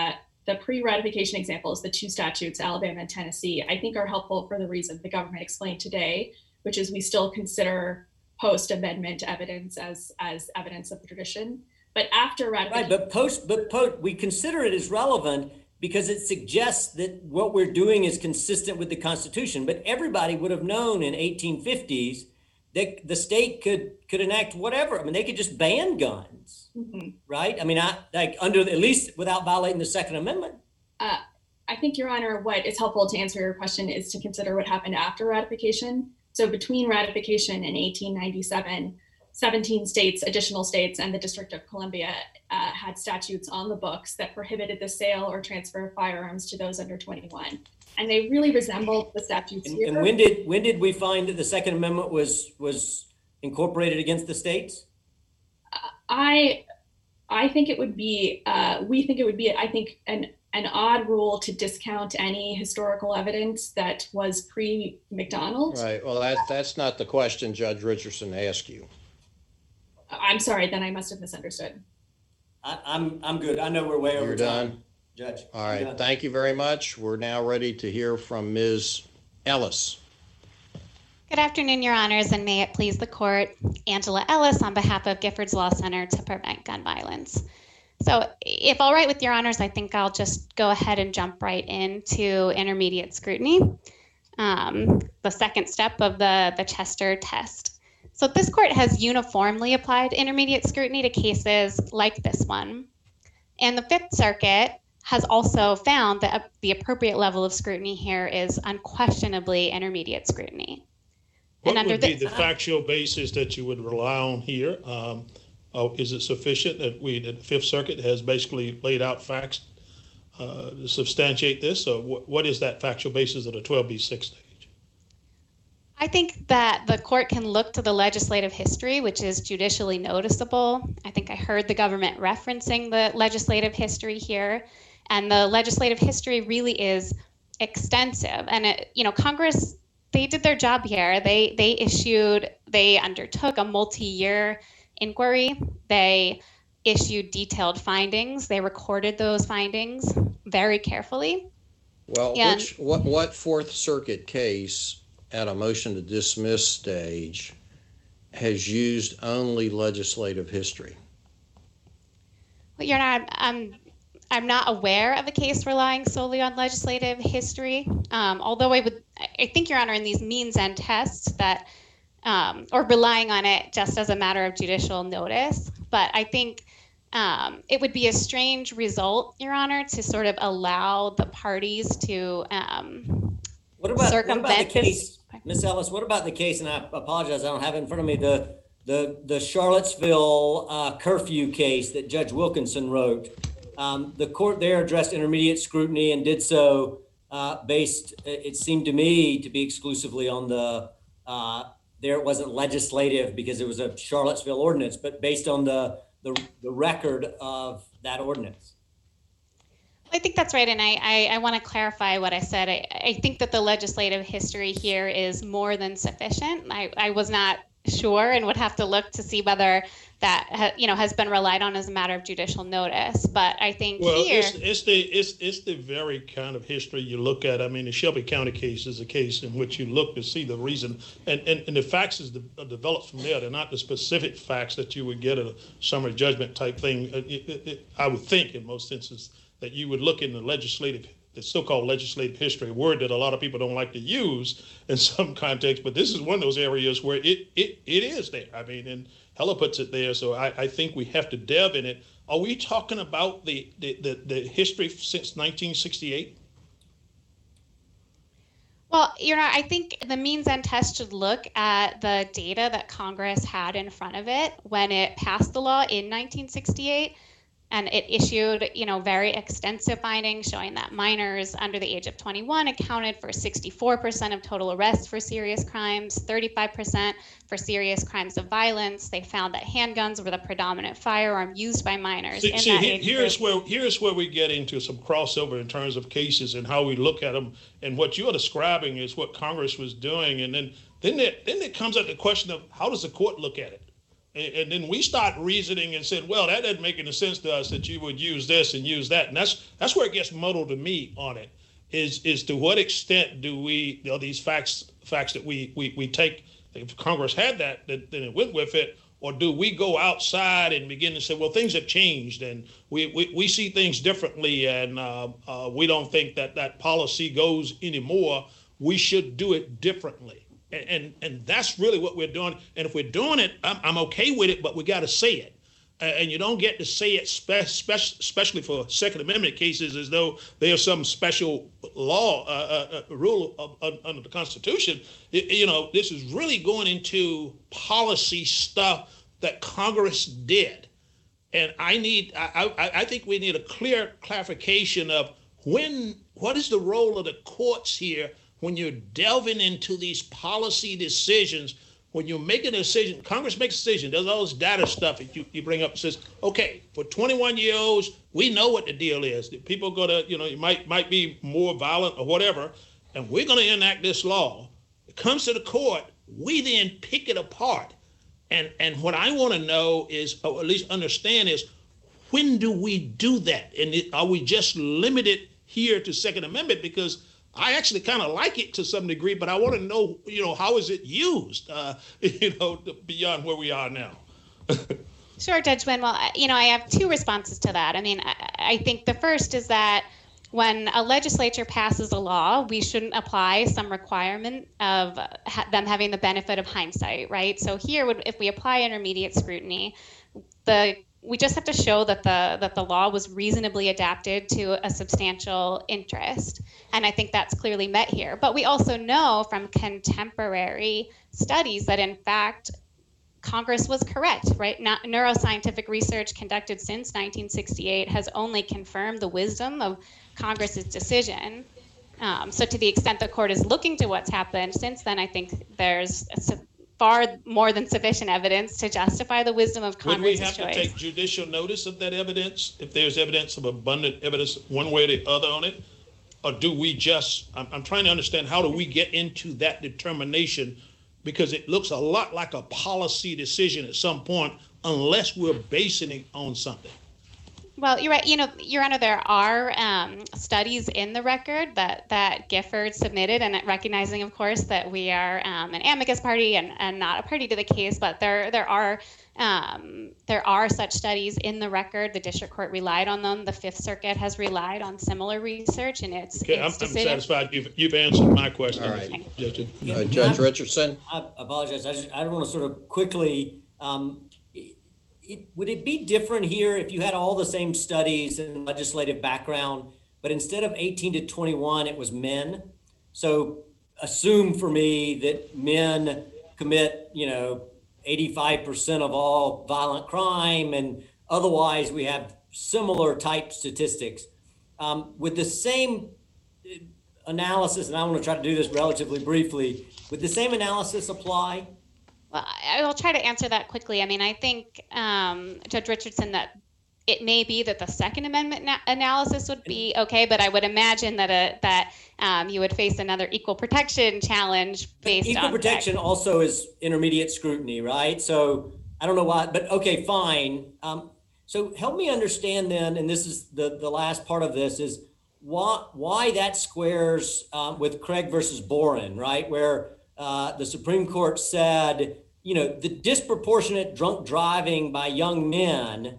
examples, the two statutes, Alabama and Tennessee, I think are helpful for the reason the government explained today, which is we still consider post-amendment evidence as evidence of the tradition. But after ratification, right? We consider it as relevant because it suggests that what we're doing is consistent with the Constitution. But everybody would have known in 1850s that the state could enact whatever. I mean, they could just ban guns, right? I mean, at least without violating the Second Amendment. I think, Your Honor, what is helpful to answer your question is to consider what happened after ratification. So between ratification in 1897, 17 states, additional states, and the District of Columbia had statutes on the books that prohibited the sale or transfer of firearms to those under 21. And they really resembled the statutes here. And when did we find that the Second Amendment was incorporated against the states? I think it would be, we think it would be, I think, an odd rule to discount any historical evidence that was pre-McDonald. Right. Well, that's not the question Judge Richardson asked you. I'm sorry, then I must have misunderstood. I'm good. I know we're way over You're time. done? Judge. All right. Thank you very much. We're now ready to hear from Ms. Ellis. Good afternoon, Your Honors, and may it please the court. Angela Ellis on behalf of Giffords Law Center to Prevent Gun Violence. So if all right with Your Honors, I think I'll just go ahead and jump right into intermediate scrutiny, the second step of the Chester test. So this court has uniformly applied intermediate scrutiny to cases like this one. And the Fifth Circuit has also found that the appropriate level of scrutiny here is unquestionably intermediate scrutiny. What would be the factual basis that you would rely on here? Is it sufficient that the Fifth Circuit has basically laid out facts to substantiate this? Or what is that factual basis of the 12B6 stage? I think that the court can look to the legislative history, which is judicially noticeable. I think I heard the government referencing the legislative history here, and the legislative history really is extensive. And Congress they did their job here. They undertook a multi-year inquiry. They issued detailed findings. They recorded those findings very carefully. Well, what Fourth Circuit case at a motion to dismiss stage has used only legislative history? Well, I'm not aware of a case relying solely on legislative history. Although I think, Your Honor, in these means and tests that, or relying on it just as a matter of judicial notice. But I think it would be a strange result, Your Honor, to sort of allow the parties to circumvent the case, Ms. Ellis? What about the case? And I apologize, I don't have it in front of me. The Charlottesville curfew case that Judge Wilkinson wrote. The court there addressed intermediate scrutiny and did so based, it seemed to me, to be exclusively on there it wasn't legislative because it was a Charlottesville ordinance, but based on the record of that ordinance. I think that's right. And I want to clarify what I said. I think that the legislative history here is more than sufficient. I was not sure and would have to look to see whether that has been relied on as a matter of judicial notice. But I think here it's the very kind of history you look at. I mean, the Shelby County case is a case in which you look to see the reason, and the facts is developed from there. They're not the specific facts that you would get at a summary judgment type thing. I would think in most instances that you would look in the so-called legislative history, a word that a lot of people don't like to use in some contexts, but this is one of those areas where it is there. I mean, and Hella puts it there, so I think we have to delve in it. Are we talking about the history since 1968? Well, I think the means and test should look at the data that Congress had in front of it when it passed the law in 1968. And it issued, very extensive findings showing that minors under the age of 21 accounted for 64% of total arrests for serious crimes, 35% for serious crimes of violence. They found that handguns were the predominant firearm used by minors. Here's where we get into some crossover in terms of cases and how we look at them. And what you're describing is what Congress was doing. And then there comes up the question of how does the court look at it? And then we start reasoning and saying, well, that doesn't make any sense to us that you would use this and use that. And that's where it gets muddled to me on it, is to what extent do we, these facts that we take, if Congress had that, then it went with it, or do we go outside and begin to say, well, things have changed and we see things differently and we don't think that policy goes anymore. We should do it differently. And that's really what we're doing. And if we're doing it, I'm okay with it, but we got to say it. And you don't get to say it, especially for Second Amendment cases, as though there's some special law rule under the Constitution. This is really going into policy stuff that Congress did. And I think we need a clear clarification of what is the role of the courts here when you're delving into these policy decisions. When you're making a decision, Congress makes a decision, does all this data stuff that you bring up and says, okay, for 21-year-olds, we know what the deal is. People go to, you might be more violent or whatever, and we're going to enact this law. It comes to the court, we then pick it apart. And what I want to know is, or at least understand is, when do we do that? And are we just limited here to Second Amendment? Because I actually kind of like it to some degree, but I want to know, how is it used, beyond where we are now. Sure, Judge Wynn. Well, I have two responses to that. I mean, I think the first is that when a legislature passes a law, we shouldn't apply some requirement of them having the benefit of hindsight, right? So here, if we apply intermediate scrutiny, we just have to show that the law was reasonably adapted to a substantial interest. And I think that's clearly met here. But we also know from contemporary studies that, in fact, Congress was correct, right? Neuroscientific research conducted since 1968 has only confirmed the wisdom of Congress's decision. So to the extent the court is looking to what's happened since then, I think there's far more than sufficient evidence to justify the wisdom of Congress's choice. Would we have to take judicial notice of that evidence if there's evidence of abundant evidence one way or the other on it? or do we just, I'm trying to understand, how do we get into that determination? Because it looks a lot like a policy decision at some point, unless we're basing it on something. Well, you're right. Your Honor, there are studies in the record that Gifford submitted, and recognizing, of course, that we are an amicus party and not a party to the case, but there are such studies in the record. The district court relied on them. The Fifth Circuit has relied on similar research, and it's Okay, I'm satisfied. You've answered my question. All right. Judge Richardson? I apologize. I don't want to sort of quickly, would it be different here if you had all the same studies and legislative background, but instead of 18 to 21, it was men? So assume for me that men commit, 85% of all violent crime, and otherwise we have similar type statistics. With the same analysis, and I want to try to do this relatively briefly, would the same analysis apply? Well, I will try to answer that quickly. I mean, I think, Judge Richardson, that it may be that the Second Amendment analysis would be okay, but I would imagine that you would face another equal protection challenge based on equal protection also is intermediate scrutiny, right? So I don't know why, but okay, fine. So help me understand then, and this is the last part of this, is why that squares with Craig versus Boren, right? Where the Supreme Court said, the disproportionate drunk driving by young men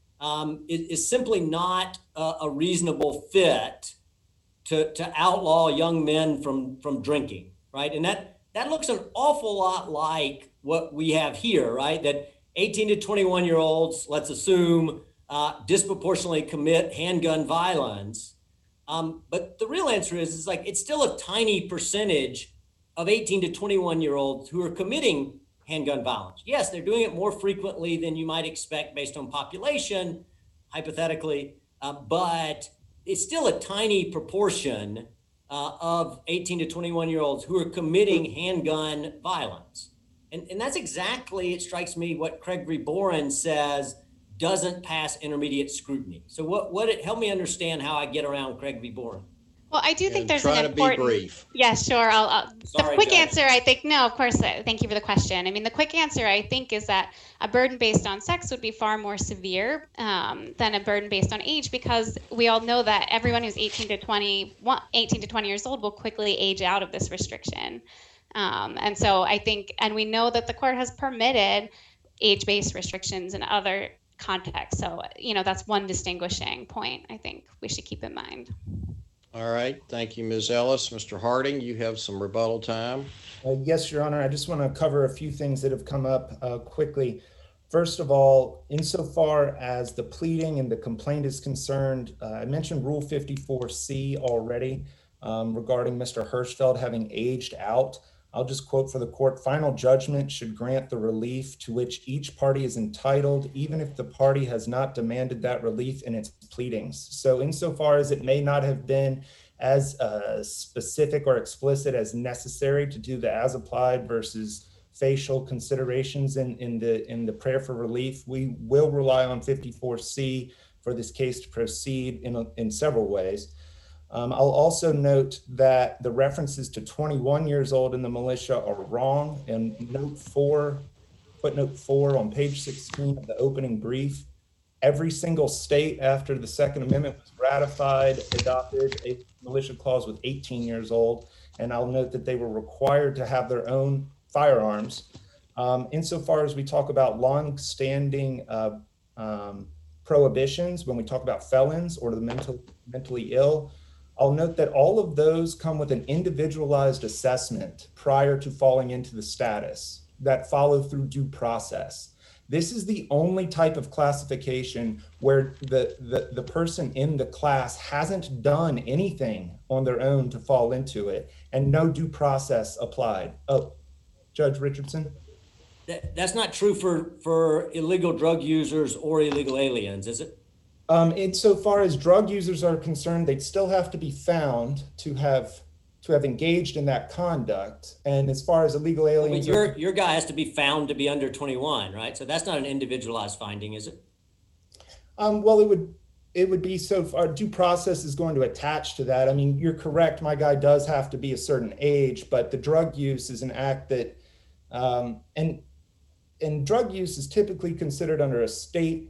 is simply not a reasonable fit to outlaw young men from drinking, right? And that looks an awful lot like what we have here, right? That 18 to 21-year-olds, let's assume, disproportionately commit handgun violence. But the real answer is like, it's still a tiny percentage of 18 to 21-year-olds who are committing handgun violence. Yes, they're doing it more frequently than you might expect based on population, hypothetically, but it's still a tiny proportion of 18 to 21-year-olds who are committing handgun violence. And that's exactly, it strikes me, what Craig v. Boren says doesn't pass intermediate scrutiny. So help me understand how I get around Craig v. Boren. Well, I do think there's an important. Try to be brief. Yeah, sure. The quick Judge. answer, I think, no, of course. Thank you for the question. I mean, the quick answer, I think, is that a burden based on sex would be far more severe than a burden based on age, because we all know that everyone who's 18 to 20 years old will quickly age out of this restriction. And so I think, and we know that the court has permitted age-based restrictions in other contexts. So, that's one distinguishing point I think we should keep in mind. All right. Thank you, Ms. Ellis. Mr. Harding, you have some rebuttal time. Yes, Your Honor. I just want to cover a few things that have come up quickly. First of all, insofar as the pleading and the complaint is concerned, I mentioned Rule 54C already regarding Mr. Hirschfeld having aged out. I'll just quote for the court: final judgment should grant the relief to which each party is entitled, even if the party has not demanded that relief in its pleadings. So insofar as it may not have been as specific or explicit as necessary to do the as applied versus facial considerations in the prayer for relief, we will rely on 54C for this case to proceed in several ways. I'll also note that the references to 21 years old in the militia are wrong. And footnote 4 on page 16 of the opening brief, every single state after the Second Amendment was ratified adopted a militia clause with 18 years old. And I'll note that they were required to have their own firearms. Insofar as we talk about long-standing prohibitions, when we talk about felons or the mentally ill, I'll note that all of those come with an individualized assessment prior to falling into the status that follow through due process. This is the only type of classification where the person in the class hasn't done anything on their own to fall into it, and no due process applied. Oh, Judge Richardson? That's not true for illegal drug users or illegal aliens, is it? Insofar as drug users are concerned, they'd still have to be found to have engaged in that conduct. And as far as illegal aliens, but your guy has to be found to be under 21, right? So that's not an individualized finding, is it? Well, it would be, so our due process is going to attach to that. I mean, you're correct. My guy does have to be a certain age, but the drug use is an act that, and drug use is typically considered under a state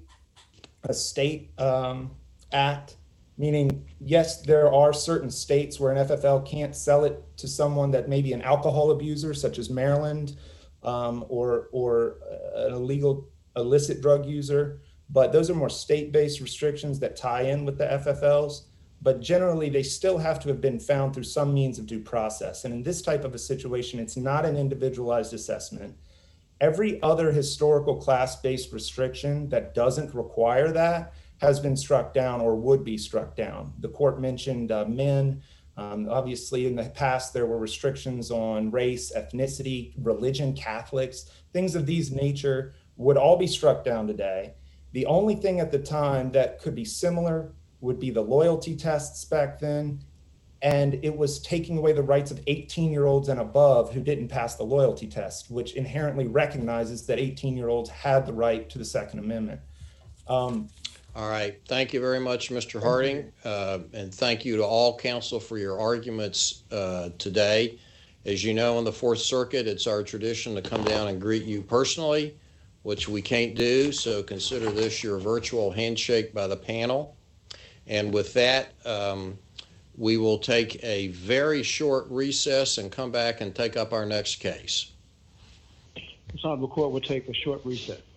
act, meaning, yes, there are certain states where an FFL can't sell it to someone that may be an alcohol abuser, such as Maryland, or an illegal illicit drug user. But those are more state-based restrictions that tie in with the FFLs. But generally, they still have to have been found through some means of due process. And in this type of a situation, it's not an individualized assessment. Every other historical class-based restriction that doesn't require that has been struck down or would be struck down. The court mentioned men. Obviously, in the past, there were restrictions on race, ethnicity, religion, Catholics, things of these nature would all be struck down today. The only thing at the time that could be similar would be the loyalty tests back then. And it was taking away the rights of 18-year-olds and above who didn't pass the loyalty test, which inherently recognizes that 18-year-olds had the right to the Second Amendment. All right. Thank you very much, Mr. Harding. And thank you to all counsel for your arguments today. As you know, in the Fourth Circuit, it's our tradition to come down and greet you personally, which we can't do. So consider this your virtual handshake by the panel. And with that, we will take a very short recess and come back and take up our next case. This honorable court will take a short recess.